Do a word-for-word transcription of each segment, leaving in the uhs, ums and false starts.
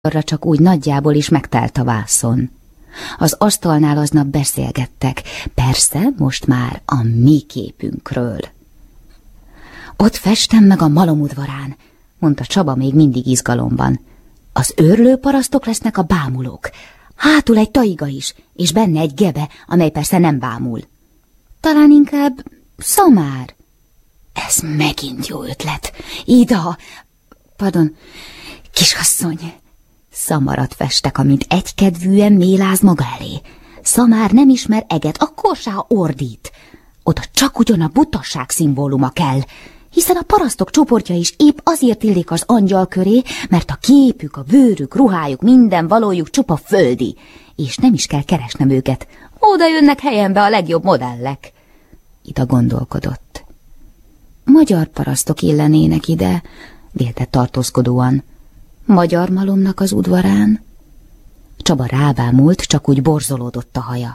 arra csak úgy nagyjából is megtelt a vászon. Az asztalnál aznap beszélgettek, persze most már a mi képünkről. Ott festem meg a malom udvarán, mondta Csaba még mindig izgalomban. Az őrlő parasztok lesznek a bámulók. Hátul egy taiga is, és benne egy gebe, amely persze nem bámul. Talán inkább szamár. Ez megint jó ötlet. Ida, pardon, kisasszony. Szamarat festek, amint egykedvűen méláz maga elé. Szamár nem ismer eget, akkor se, ha ordít. Oda csak ugyan a butasság szimbóluma kell, hiszen a parasztok csoportja is épp azért illik az angyal köré, mert a képük, a bőrük, ruhájuk, minden valójuk csupa földi, és nem is kell keresnem őket. Oda jönnek helyenbe a legjobb modellek. Ida gondolkodott. Magyar parasztok illenének ide, vélte tartózkodóan. Magyar malomnak az udvarán? Csaba rábámult, csak úgy borzolódott a haja.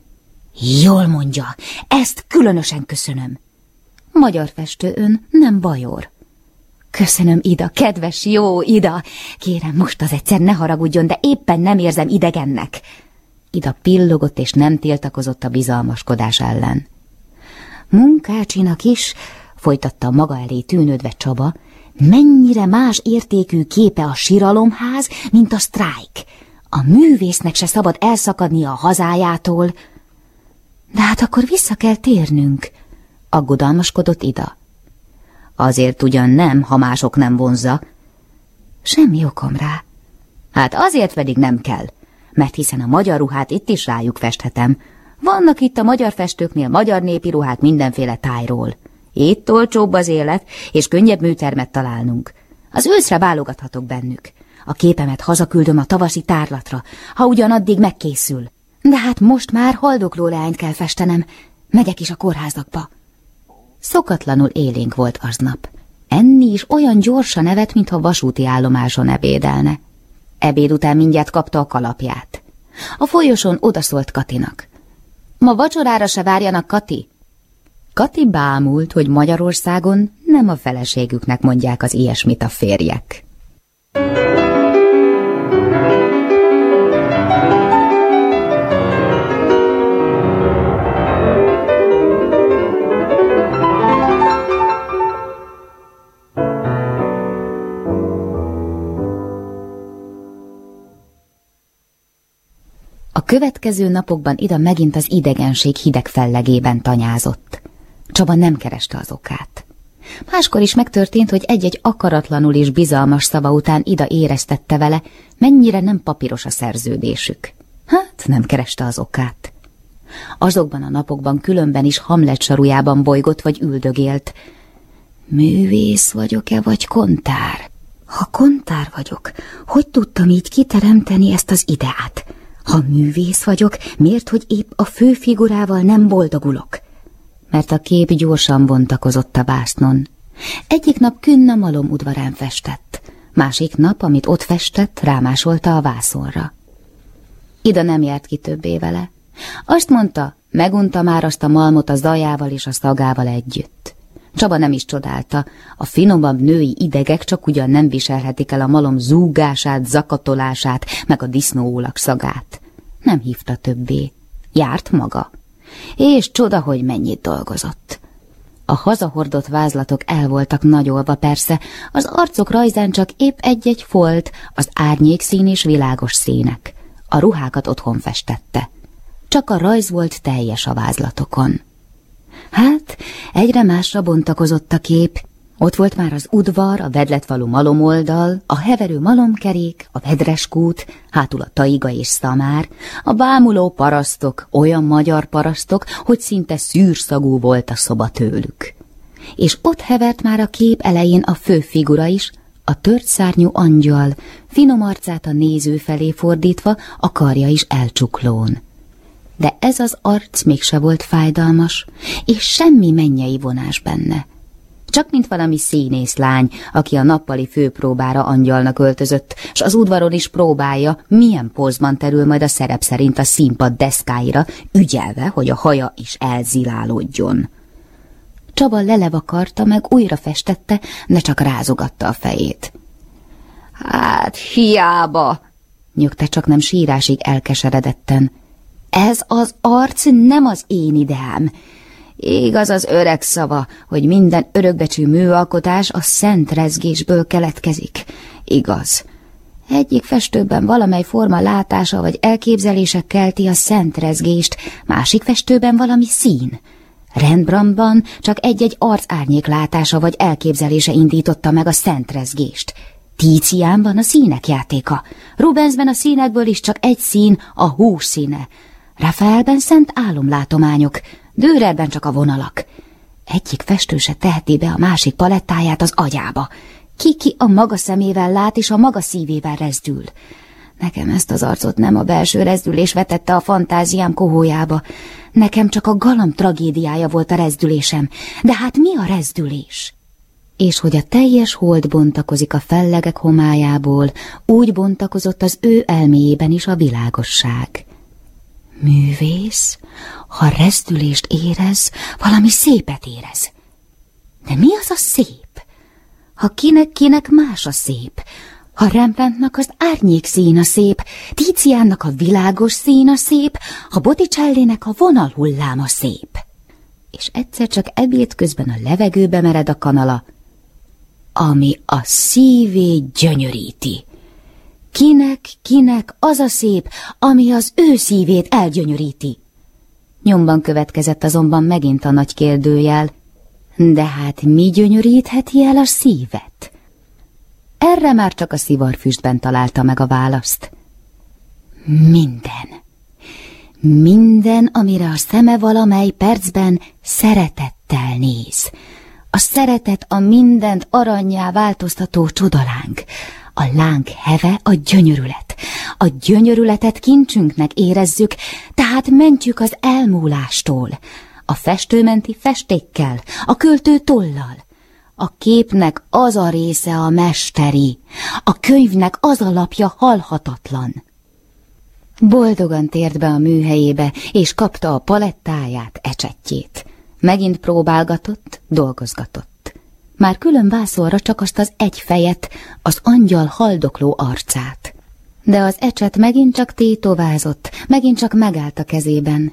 Jól mondja, ezt különösen köszönöm. Magyar festő ön, nem bajor. Köszönöm, Ida, kedves, jó Ida. Kérem, most az egyszer ne haragudjon, de éppen nem érzem idegennek. Ida pillogott és nem tiltakozott a bizalmaskodás ellen. Munkácsinak is, folytatta maga elé tűnődve Csaba, mennyire más értékű képe a siralomház, mint a sztrájk. A művésznek se szabad elszakadnia a hazájától. De hát akkor vissza kell térnünk, aggodalmaskodott Ida. Azért ugyan nem, ha mások nem vonzza. Semmi okom rá. Hát azért pedig nem kell, mert hiszen a magyar ruhát itt is rájuk festhetem. Vannak itt a magyar festőknél magyar népi ruhák mindenféle tájról. Itt olcsóbb az élet, és könnyebb műtermet találnunk. Az őszre válogathatok bennük. A képemet hazaküldöm a tavaszi tárlatra, ha ugyanaddig megkészül. De hát most már haldokló leányt kell festenem, megyek is a kórházakba. Szokatlanul élénk volt aznap. Enni is olyan gyorsan evett, mintha vasúti állomáson ebédelne. Ebéd után mindjárt kapta a kalapját. A folyosón odaszólt Katinak. Ma vacsorára se várjanak, Kati? Kati bámult, hogy Magyarországon nem a feleségüknek mondják az ilyesmit a férjek. A következő napokban Ida megint az idegenség hideg fellegében tanyázott. Csaba nem kereste az okát. Máskor is megtörtént, hogy egy-egy akaratlanul és bizalmas szava után Ida éreztette vele, mennyire nem papíros a szerződésük. Hát nem kereste az okát. Azokban a napokban különben is Hamlet sarujában bolygott vagy üldögélt. Művész vagyok-e, vagy kontár? Ha kontár vagyok, hogy tudtam így kiteremteni ezt az ideát? Ha művész vagyok, miért, hogy épp a főfigurával nem boldogulok? Mert a kép gyorsan bontakozott a vásznon. Egyik nap Künn a malom udvarán festett, másik nap, amit ott festett, rámásolta a vászonra. Ida nem járt ki többé vele. Azt mondta, megunta már azt a malmot a zajával és a szagával együtt. Csaba nem is csodálta, a finomabb női idegek csak ugyan nem viselhetik el a malom zúgását, zakatolását, meg a disznóólak szagát. Nem hívta többé. Járt maga. És csoda, hogy mennyit dolgozott. A hazahordott vázlatok el voltak nagyolva persze, az arcok rajzán csak épp egy-egy folt, az árnyékszín és világos színek. A ruhákat otthon festette. Csak a rajz volt teljes a vázlatokon. Hát, egyre másra bontakozott a kép. Ott volt már az udvar, a vedletvaló malomoldal, a heverő malomkerék, a vedreskút, hátul a taiga és szamár, a bámuló parasztok, olyan magyar parasztok, hogy szinte szűrszagú volt a szoba tőlük. És ott hevert már a kép elején a főfigura is, a tört szárnyú angyal, finom arcát a néző felé fordítva, a karja is elcsuklón. De ez az arc mégse volt fájdalmas, és semmi mennyei vonás benne. Csak mint valami színészlány, aki a nappali főpróbára angyalnak öltözött, s az udvaron is próbálja, milyen pózban terül majd a szerep szerint a színpad deszkáira, ügyelve, hogy a haja is elzilálódjon. Csaba lelevakarta, meg újra festette, de csak rázogatta a fejét. Hát, hiába, nyögte csak nem sírásig elkeseredetten. Ez az arc nem az én ideám. Igaz az öreg szava, hogy minden örökbecsű műalkotás a szent rezgésből keletkezik. Igaz. Egyik festőben valamely forma látása vagy elképzelése kelti a szent rezgést, másik festőben valami szín. Rembrandtban csak egy-egy arc árnyék látása vagy elképzelése indította meg a szent rezgést. Tíciánban a színek játéka, Rubensben a színekből is csak egy szín, a hús színe, Rafaelben szent álomlátományok, Dürerben csak a vonalak. Egyik festő se teheti be a másik palettáját az agyába. Ki-ki a maga szemével lát, és a maga szívével rezdül. Nekem ezt az arcot nem a belső rezdülés vetette a fantáziám kohójába. Nekem csak a galamb tragédiája volt a rezdülésem. De hát mi a rezdülés? És hogy a teljes hold bontakozik a fellegek homályából, úgy bontakozott az ő elméjében is a világosság. Művész, ha rezdülést érez, valami szépet érez. De mi az a szép? Ha kinek-kinek más a szép, ha Rembrandtnak az árnyék szín a szép, Tiziánnak a világos szín a szép, ha Botticellinek a vonalhullám a szép. És egyszer csak ebéd közben a levegőbe mered a kanala, ami a szívét gyönyöríti. Kinek, kinek az a szép, ami az ő szívét elgyönyöríti? Nyomban következett azonban megint a nagy kérdőjel, de hát mi gyönyörítheti el a szívet? Erre már csak a szivarfüstben találta meg a választ. Minden. Minden, amire a szeme valamely percben szeretettel néz. A szeretet a mindent arannyá változtató csodaláng. A láng heve a gyönyörület. A gyönyörületet kincsünknek érezzük, tehát mentjük az elmúlástól. A festőmenti festékkel, a költő tollal. A képnek az a része a mesteri, a könyvnek az a lapja halhatatlan. Boldogan tért be a műhelyébe, és kapta a palettáját, ecsettjét. Megint próbálgatott, dolgozgatott. Már külön vászorra csak azt az egy fejet, az angyal haldokló arcát. De az ecset megint csak tétovázott, megint csak megállt a kezében.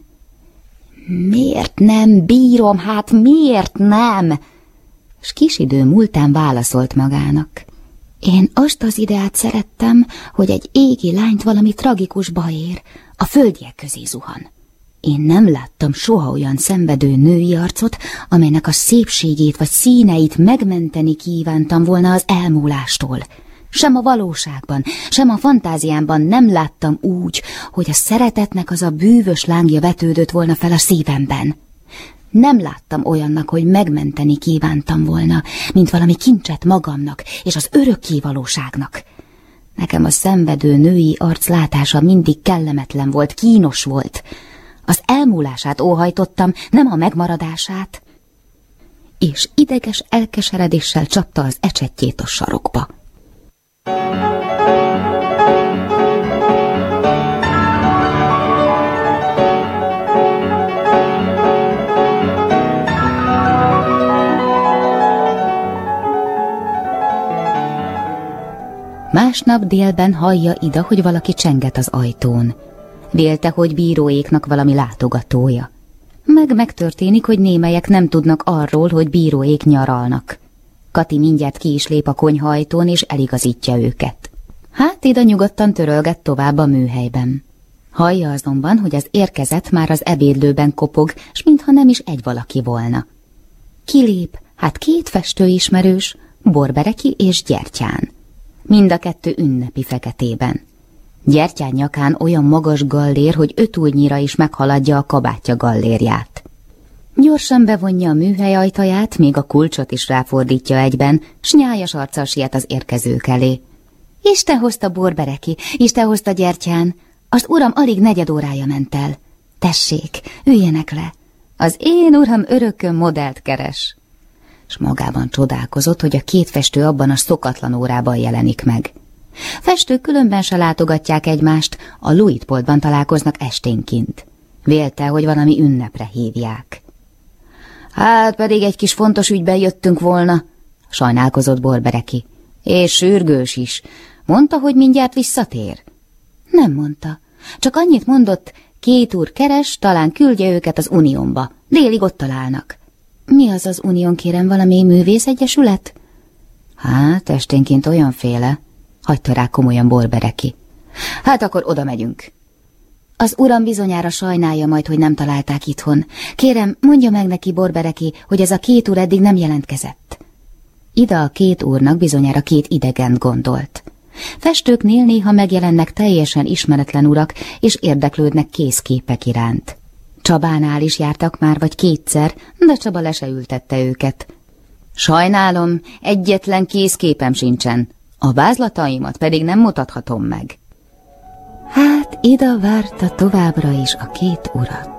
Miért nem bírom, hát miért nem? S kis idő múltán válaszolt magának. Én azt az ideát szerettem, hogy egy égi lányt valami tragikus baj ér, a földiek közé zuhan. Én nem láttam soha olyan szenvedő női arcot, amelynek a szépségét vagy színeit megmenteni kívántam volna az elmúlástól. Sem a valóságban, sem a fantáziámban nem láttam úgy, hogy a szeretetnek az a bűvös lángja vetődött volna fel a szívemben. Nem láttam olyannak, hogy megmenteni kívántam volna, mint valami kincset magamnak és az örökké valóságnak. Nekem a szenvedő női arc látása mindig kellemetlen volt, kínos volt. Az elmúlását óhajtottam, nem a megmaradását. És ideges elkeseredéssel csapta az ecsettjét a sarokba. Másnap délben hallja Ida, hogy valaki csenget az ajtón. Vélte, hogy bíróéknak valami látogatója. Meg megtörténik, hogy némelyek nem tudnak arról, hogy bíróék nyaralnak. Kati mindjárt ki is lép a konyhaajtón, és eligazítja őket. Hát Ida nyugodtan törölget tovább a műhelyben. Hallja azonban, hogy az érkezett már az ebédlőben kopog, s mintha nem is egy valaki volna. Kilép, hát két festőismerős, Borbereki és Gyertyán. Mind a kettő ünnepi feketében. Gyertyán nyakán olyan magas gallér, hogy ötújnyira is meghaladja a kabátja gallérját. Gyorsan bevonja a műhely ajtaját, még a kulcsot is ráfordítja egyben, s nyájas arccal siet az érkezők elé. Isten hozta Borbereki, Isten hozta Gyertyán, az uram alig negyed órája ment el. Tessék, üljenek le, az én uram örökön modellt keres. S magában csodálkozott, hogy a két festő abban a szokatlan órában jelenik meg. Festők különben se látogatják egymást, a Luitpoldban találkoznak esténként. Vélte, hogy valami ünnepre hívják. Hát pedig egy kis fontos ügyben jöttünk volna, sajnálkozott Borbereki. És sürgős is. Mondta, hogy mindjárt visszatér? Nem mondta. Csak annyit mondott, két úr keres, talán küldje őket az Uniónba. Délig ott találnak. Mi az az Unión, kérem, valami művészegyesület? Hát, esténként olyanféle, hagyta rá komolyan Borbereki. Hát akkor oda megyünk. Az uram bizonyára sajnálja majd, hogy nem találták itthon. Kérem, mondja meg neki, Borbereki, hogy ez a két úr eddig nem jelentkezett. Ida a két úrnak bizonyára két idegent gondolt. Festőknél néha megjelennek teljesen ismeretlen urak, és érdeklődnek kézképek iránt. Csabánál is jártak már vagy kétszer, de Csaba le se ültette őket. Sajnálom, egyetlen kézképem sincsen, a vázlataimat pedig nem mutathatom meg. Hát Ida várta továbbra is a két urat.